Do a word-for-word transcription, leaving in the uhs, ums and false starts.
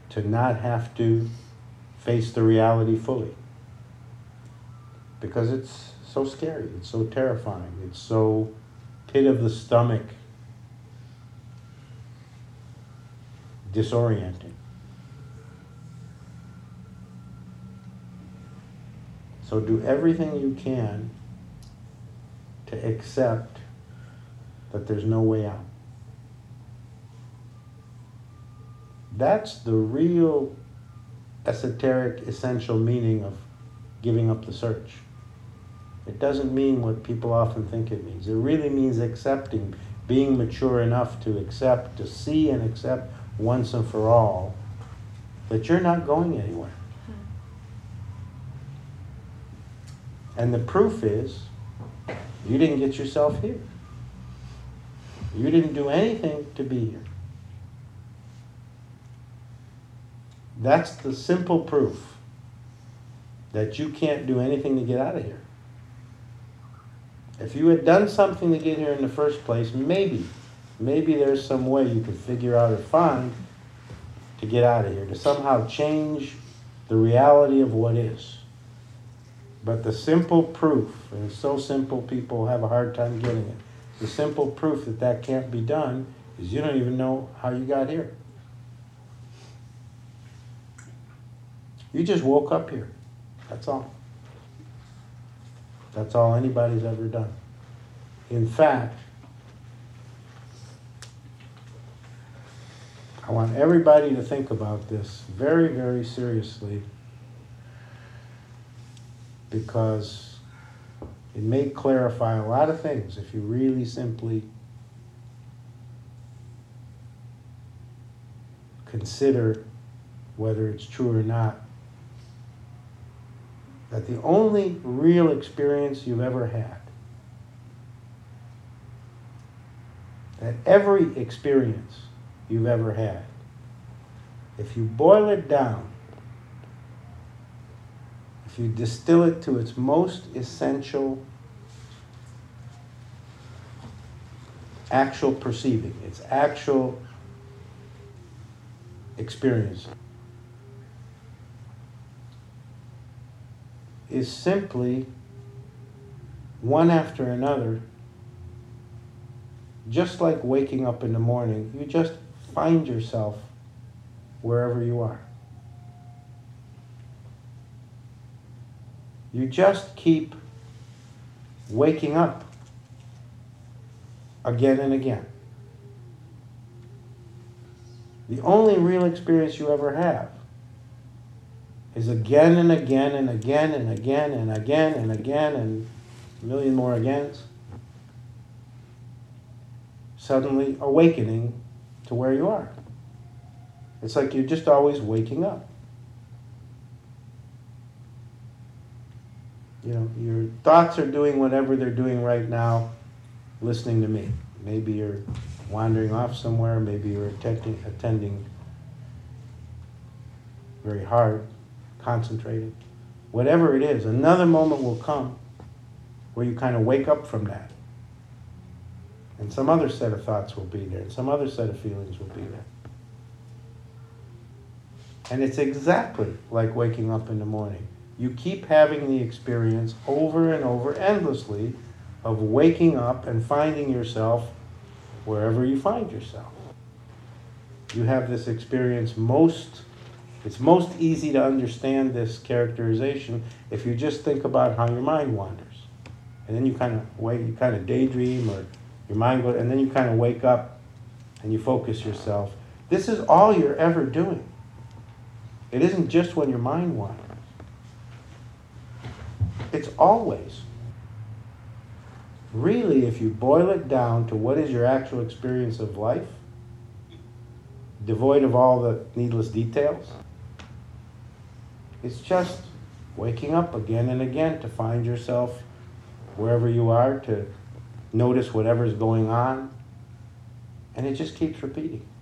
to not have to face the reality fully. Because it's so scary, it's so terrifying, it's so pit of the stomach, disorienting. So do everything you can to accept that there's no way out. That's the real esoteric, essential meaning of giving up the search. It doesn't mean what people often think it means. It really means accepting, being mature enough to accept, to see and accept once and for all that you're not going anywhere. And the proof is, you didn't get yourself here. You didn't do anything to be here. That's the simple proof that you can't do anything to get out of here. If you had done something to get here in the first place, maybe, maybe there's some way you could figure out or find to get out of here, to somehow change the reality of what is. But the simple proof, and it's so simple people have a hard time getting it, the simple proof that that can't be done is you don't even know how you got here. You just woke up here. That's all. That's all anybody's ever done. In fact, I want everybody to think about this very, very seriously, because it may clarify a lot of things if you really simply consider whether it's true or not, that the only real experience you've ever had, that every experience you've ever had, if you boil it down, if you distill it to its most essential actual perceiving, its actual experience, is simply one after another, just like waking up in the morning. You just find yourself wherever you are. You just keep waking up again and again. The only real experience you ever have is again and again and again and again and again and again and a million more agains, suddenly awakening to where you are. It's like you're just always waking up. You know, your thoughts are doing whatever they're doing right now, listening to me. Maybe you're wandering off somewhere, maybe you're attending, attending very hard, concentrating. Whatever it is, another moment will come where you kind of wake up from that. And some other set of thoughts will be there, and some other set of feelings will be there. And it's exactly like waking up in the morning. You keep having the experience over and over endlessly of waking up and finding yourself wherever you find yourself. You have this experience most, it's most easy to understand this characterization if you just think about how your mind wanders. And then you kind of wait, you kind of daydream, or your mind goes, and then you kind of wake up and you focus yourself. This is all you're ever doing. It isn't just when your mind wanders. It's always. Really, if you boil it down to what is your actual experience of life, devoid of all the needless details, it's just waking up again and again to find yourself wherever you are, to notice whatever's going on, and it just keeps repeating.